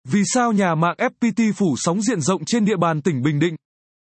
Vì sao nhà mạng FPT phủ sóng diện rộng trên địa bàn tỉnh Bình Định?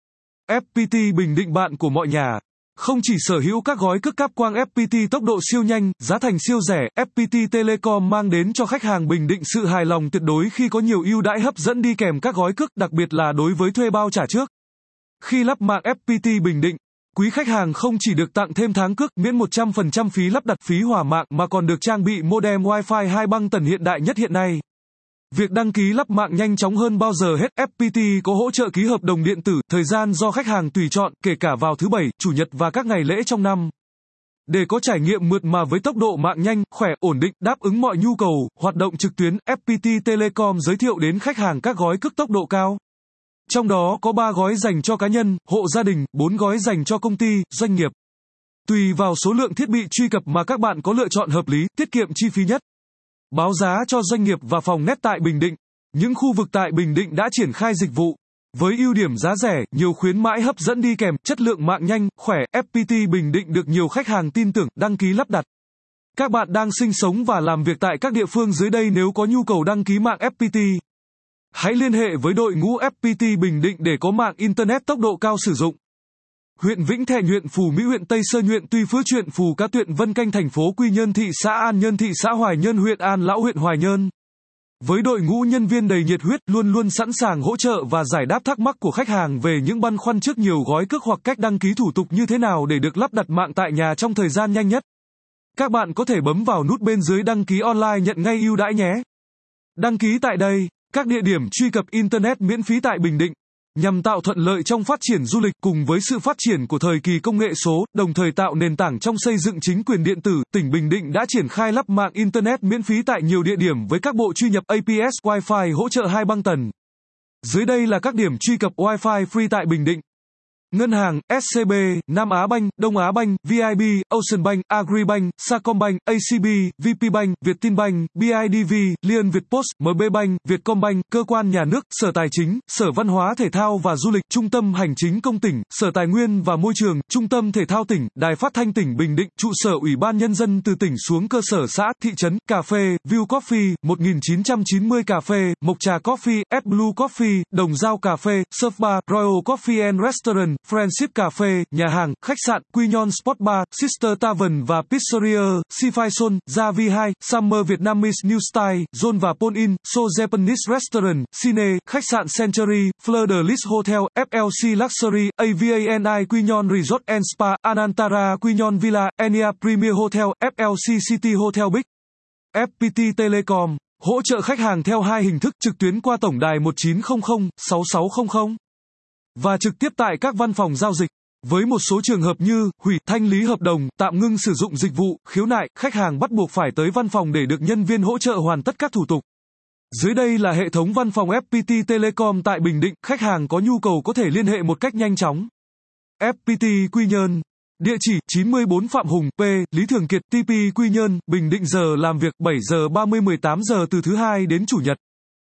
FPT Bình Định bạn của mọi nhà. Không chỉ sở hữu các gói cước cáp quang FPT tốc độ siêu nhanh, giá thành siêu rẻ, FPT Telecom mang đến cho khách hàng Bình Định sự hài lòng tuyệt đối khi có nhiều ưu đãi hấp dẫn đi kèm các gói cước, đặc biệt là đối với thuê bao trả trước. Khi lắp mạng FPT Bình Định, quý khách hàng không chỉ được tặng thêm tháng cước miễn 100% phí lắp đặt phí hòa mạng mà còn được trang bị modem Wi-Fi 2 băng tần hiện đại nhất hiện nay. Việc đăng ký lắp mạng nhanh chóng hơn bao giờ hết. FPT có hỗ trợ ký hợp đồng điện tử, thời gian do khách hàng tùy chọn, kể cả vào thứ Bảy, Chủ nhật và các ngày lễ trong năm. Để có trải nghiệm mượt mà với tốc độ mạng nhanh, khỏe, ổn định, đáp ứng mọi nhu cầu, hoạt động trực tuyến, FPT Telecom giới thiệu đến khách hàng các gói cước tốc độ cao. Trong đó có 3 gói dành cho cá nhân, hộ gia đình, 4 gói dành cho công ty, doanh nghiệp. Tùy vào số lượng thiết bị truy cập mà các bạn có lựa chọn hợp lý, tiết kiệm chi phí nhất. Báo giá cho doanh nghiệp và phòng net tại Bình Định. Những khu vực tại Bình Định đã triển khai dịch vụ. Với ưu điểm giá rẻ, nhiều khuyến mãi hấp dẫn đi kèm, chất lượng mạng nhanh, khỏe, FPT Bình Định được nhiều khách hàng tin tưởng, đăng ký lắp đặt. Các bạn đang sinh sống và làm việc tại các địa phương dưới đây nếu có nhu cầu đăng ký mạng FPT. Hãy liên hệ với đội ngũ FPT Bình Định để có mạng Internet tốc độ cao sử dụng. Huyện Vĩnh Thẹn, huyện Phù Mỹ, huyện Tây Sơn, huyện Tuy Phước, huyện Phù Cá, huyện Vân Canh, thành phố Quy Nhơn, thị xã An Nhơn, thị xã Hoài Nhơn, huyện An Lão, huyện Hoài Nhơn. Với đội ngũ nhân viên đầy nhiệt huyết, luôn luôn sẵn sàng hỗ trợ và giải đáp thắc mắc của khách hàng về những băn khoăn trước nhiều gói cước hoặc cách đăng ký thủ tục như thế nào để được lắp đặt mạng tại nhà trong thời gian nhanh nhất. Các bạn có thể bấm vào nút bên dưới đăng ký online nhận ngay ưu đãi nhé. Đăng ký tại đây, các địa điểm truy cập Internet miễn phí tại Bình Định. Nhằm tạo thuận lợi trong phát triển du lịch cùng với sự phát triển của thời kỳ công nghệ số, đồng thời tạo nền tảng trong xây dựng chính quyền điện tử, tỉnh Bình Định đã triển khai lắp mạng Internet miễn phí tại nhiều địa điểm với các bộ truy nhập APS Wi-Fi hỗ trợ 2 băng tần. Dưới đây là các điểm truy cập Wi-Fi free tại Bình Định. Ngân hàng, SCB, Nam Á Banh, Đông Á Banh, VIB, Ocean Bank, Agribank, Sacombank, ACB, VPBank, Vietinbank, BIDV, Liên Việt Post, MB Bank, Vietcombank, cơ quan nhà nước, Sở Tài chính, Sở Văn hóa Thể thao và Du lịch, Trung tâm Hành chính công tỉnh, Sở Tài nguyên và Môi trường, Trung tâm Thể thao tỉnh, Đài Phát thanh tỉnh Bình Định, trụ sở Ủy ban Nhân dân từ tỉnh xuống cơ sở xã, thị trấn, cà phê, View Coffee, 1990 cà phê, Mộc Trà Coffee, S Blue Coffee, Đồng Dao cà phê, Surf Bar, Royal Coffee and Restaurant, Friendship Cà phê, nhà hàng, khách sạn, Quy Nhon Sport Bar, Sister Tavern và Pizzeria, Sifai Son, Javi 2, Summer Vietnamese New Style, Zone và Pon In, So Japanese Restaurant, Cine, khách sạn Century, Fleur de Lis Hotel, FLC Luxury, AVANI Quy Nhon Resort and Spa, Anantara Quy Nhon Villa, Enia Premier Hotel, FLC City Hotel Big. FPT Telecom, hỗ trợ khách hàng theo 2 hình thức trực tuyến qua tổng đài 1900 6600 và trực tiếp tại các văn phòng giao dịch. Với một số trường hợp như hủy, thanh lý hợp đồng, tạm ngưng sử dụng dịch vụ, khiếu nại, khách hàng bắt buộc phải tới văn phòng để được nhân viên hỗ trợ hoàn tất các thủ tục. Dưới đây là hệ thống văn phòng FPT Telecom tại Bình Định, khách hàng có nhu cầu có thể liên hệ một cách nhanh chóng. FPT Quy Nhơn. Địa chỉ 94 Phạm Hùng, P, Lý Thường Kiệt, TP Quy Nhơn, Bình Định. Giờ làm việc 7 giờ 30 18 giờ từ thứ Hai đến Chủ nhật.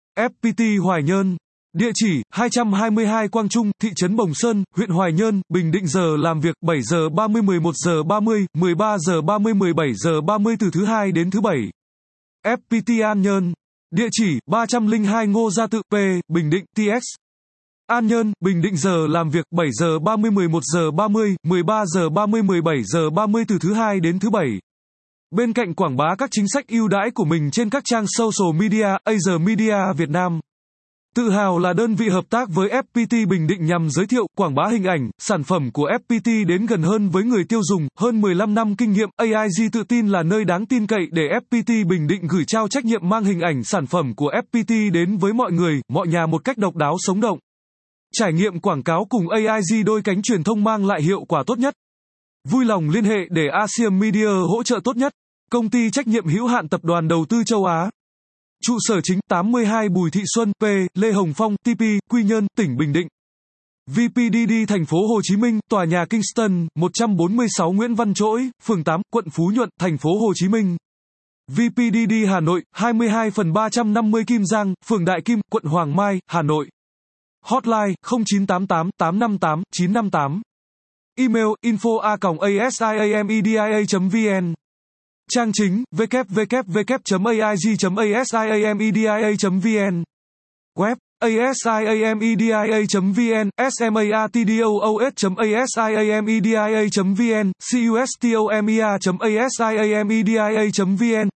FPT Hoài Nhơn. Địa chỉ 222 Quang Trung, thị trấn Bồng Sơn, huyện Hoài Nhơn, Bình Định. Giờ làm việc 7 giờ 30 11 giờ 30, 13 giờ 30 17 giờ 30 từ thứ Hai đến thứ Bảy. FPT An Nhơn. Địa chỉ 302 Ngô Gia Tự, P, Bình Định, TX. An Nhơn, Bình Định. Giờ làm việc 7 giờ 30 11 giờ 30, 13 giờ 30 17 giờ 30 từ thứ Hai đến thứ Bảy. Bên cạnh quảng bá các chính sách ưu đãi của mình trên các trang social media, Asia Media Việt Nam tự hào là đơn vị hợp tác với FPT Bình Định nhằm giới thiệu, quảng bá hình ảnh, sản phẩm của FPT đến gần hơn với người tiêu dùng. Hơn 15 năm kinh nghiệm, AIG tự tin là nơi đáng tin cậy để FPT Bình Định gửi trao trách nhiệm mang hình ảnh sản phẩm của FPT đến với mọi người, mọi nhà một cách độc đáo sống động. Trải nghiệm quảng cáo cùng AIG, đôi cánh truyền thông mang lại hiệu quả tốt nhất. Vui lòng liên hệ để Asian Media hỗ trợ tốt nhất. Công ty trách nhiệm hữu hạn Tập đoàn Đầu tư Châu Á. Trụ sở chính 82 Bùi Thị Xuân, P, Lê Hồng Phong, TP, Quy Nhơn, tỉnh Bình Định. VPDD thành phố Hồ Chí Minh, tòa nhà Kingston, 146 Nguyễn Văn Trỗi, phường 8, quận Phú Nhuận, thành phố Hồ Chí Minh. VPDD Hà Nội, 22/350 Kim Giang, phường Đại Kim, quận Hoàng Mai, Hà Nội. Hotline 0988 858 958. Email info@asiamedia.vn. Trang chính www.aig.asiamedia.vn. Web asiamedia.vn, smartdoos.asiamedia.vn, customea.asiamedia.vn,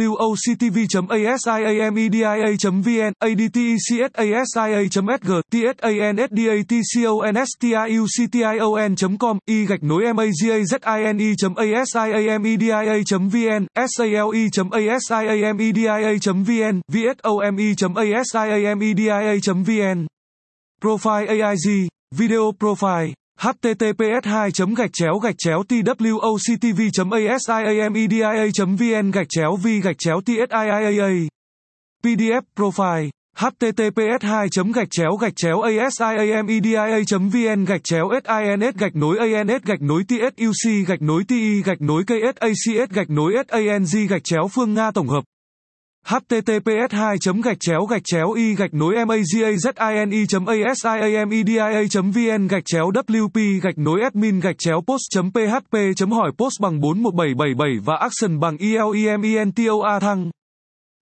twoctv.asiamedia.vn, adtecsa.sg, tsansdatconstiuction.com, y-mazazine.asiamedia.vn, sale.asiamedia.vn, vsome.asiamedia.vn. Profile AIG, Video Profile, https://twoctv.asiamedia.vn/v/tsiaa. PDF Profile, https://asiamedia.vn/ans-ins-ti-ti-ksang-phương Nga tổng hợp. https://i-magazine.asiamedia.vn/wp-admin-post.php.hỏi post bằng 41777 và action bằng ELEMENTOR thăng.